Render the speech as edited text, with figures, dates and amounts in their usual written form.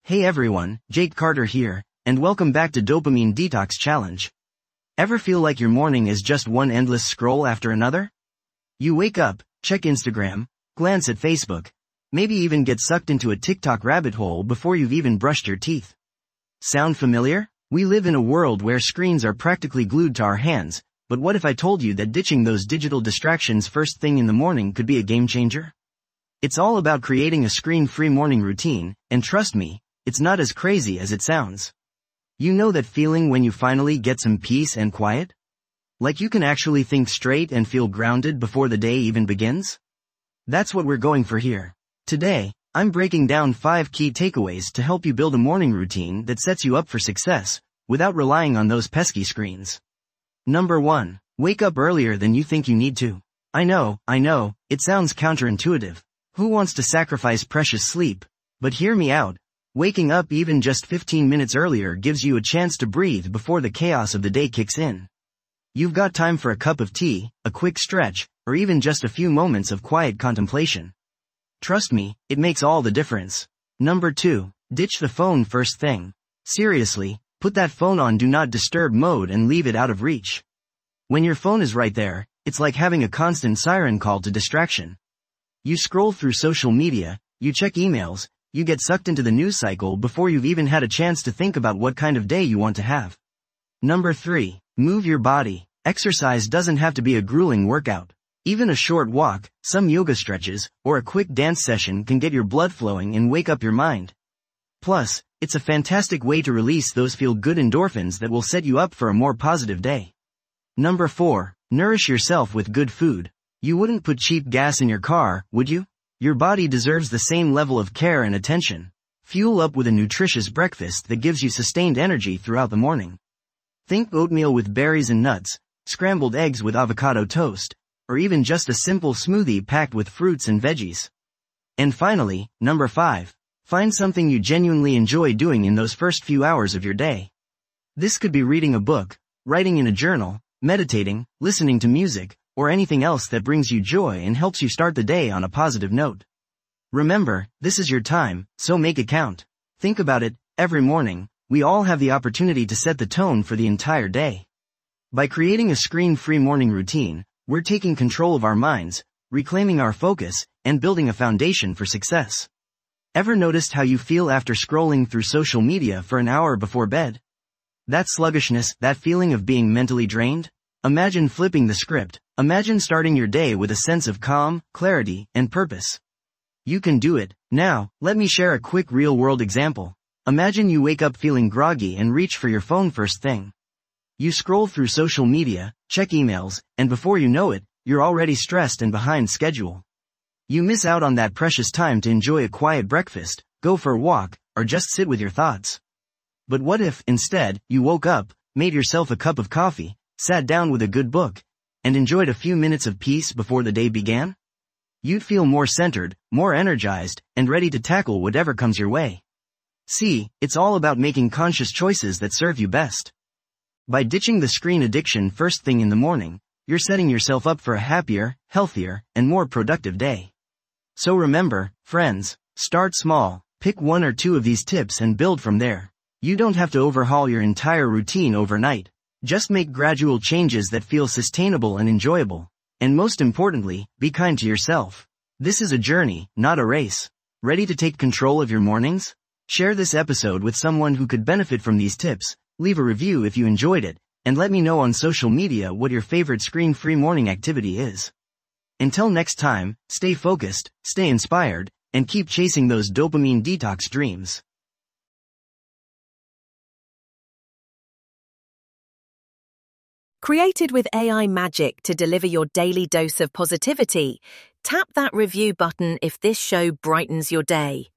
Hey everyone, Jake Carter here, and welcome back to Dopamine Detox Challenge. Ever feel like your morning is just one endless scroll after another? You wake up, check Instagram, glance at Facebook, maybe even get sucked into a TikTok rabbit hole before you've even brushed your teeth. Sound familiar? We live in a world where screens are practically glued to our hands, but what if I told you that ditching those digital distractions first thing in the morning could be a game changer? It's all about creating a screen-free morning routine, and trust me, it's not as crazy as it sounds. You know that feeling when you finally get some peace and quiet? Like you can actually think straight and feel grounded before the day even begins? That's what we're going for here. Today, I'm breaking down 5 key takeaways to help you build a morning routine that sets you up for success, without relying on those pesky screens. Number 1. Wake up earlier than you think you need to. I know, it sounds counterintuitive. Who wants to sacrifice precious sleep? But hear me out. Waking up even just 15 minutes earlier gives you a chance to breathe before the chaos of the day kicks in. You've got time for a cup of tea, a quick stretch, or even just a few moments of quiet contemplation. Trust me, it makes all the difference. Number 2. Ditch the phone first thing. Seriously, put that phone on Do Not Disturb mode and leave it out of reach. When your phone is right there, it's like having a constant siren call to distraction. You scroll through social media, you check emails, you get sucked into the news cycle before you've even had a chance to think about what kind of day you want to have. Number 3. Move your body. Exercise doesn't have to be a grueling workout. Even a short walk, some yoga stretches, or a quick dance session can get your blood flowing and wake up your mind. Plus, it's a fantastic way to release those feel-good endorphins that will set you up for a more positive day. Number 4. Nourish yourself with good food. You wouldn't put cheap gas in your car, would you? Your body deserves the same level of care and attention. Fuel up with a nutritious breakfast that gives you sustained energy throughout the morning. Think oatmeal with berries and nuts, scrambled eggs with avocado toast, or even just a simple smoothie packed with fruits and veggies. And finally, number 5. Find something you genuinely enjoy doing in those first few hours of your day. This could be reading a book, writing in a journal, meditating, listening to music, or anything else that brings you joy and helps you start the day on a positive note. Remember, this is your time, so make it count. Think about it, every morning, we all have the opportunity to set the tone for the entire day. By creating a screen-free morning routine, we're taking control of our minds, reclaiming our focus, and building a foundation for success. Ever noticed how you feel after scrolling through social media for an hour before bed? That sluggishness, that feeling of being mentally drained? Imagine flipping the script. Imagine starting your day with a sense of calm, clarity, and purpose. You can do it. Now, let me share a quick real-world example. Imagine you wake up feeling groggy and reach for your phone first thing. You scroll through social media, check emails, and before you know it, you're already stressed and behind schedule. You miss out on that precious time to enjoy a quiet breakfast, go for a walk, or just sit with your thoughts. But what if, instead, you woke up, made yourself a cup of coffee, sat down with a good book, and enjoyed a few minutes of peace before the day began? You'd feel more centered, more energized, and ready to tackle whatever comes your way. See, it's all about making conscious choices that serve you best. By ditching the screen addiction first thing in the morning, you're setting yourself up for a happier, healthier, and more productive day. So remember, friends, start small, pick 1 or 2 of these tips and build from there. You don't have to overhaul your entire routine overnight. Just make gradual changes that feel sustainable and enjoyable. And most importantly, be kind to yourself. This is a journey, not a race. Ready to take control of your mornings? Share this episode with someone who could benefit from these tips, leave a review if you enjoyed it, and let me know on social media what your favorite screen-free morning activity is. Until next time, stay focused, stay inspired, and keep chasing those dopamine detox dreams. Created with AI magic to deliver your daily dose of positivity, tap that review button if this show brightens your day.